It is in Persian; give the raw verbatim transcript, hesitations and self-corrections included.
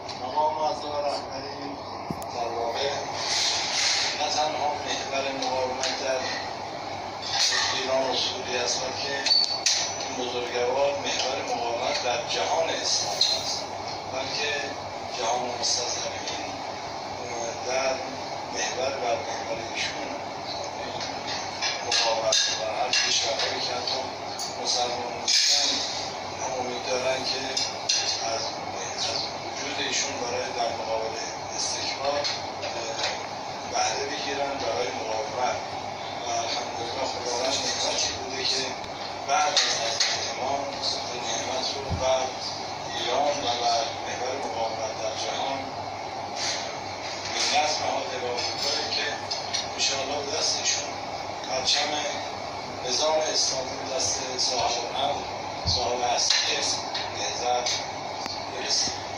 مقام معظم رهبری در واقع نه تنها محور مقاومت در ایران و سوریه است، بلکه این بزرگوار محور مقاومت در جهان اسلام است، بلکه جهان مستضعفین در محور بر محور ایشون مقاومت و هر کشورهایی که حتی مسلمان نیستن هم امید دارن که از وجود ایشون برای در مقابل استکبار بهره بگیرن برای مقاومت. و الحمدلله خداوند نعمتی بوده که بعد از حضرت امام این نعمت رو بر ایران و بر محور مقاومت در جهان منت نهاده و امیدواریم که انشاءالله به دست ایشون پرچم نظام اسلامی به دست صاحب امر، صاحب اصلی نهضت برسیم.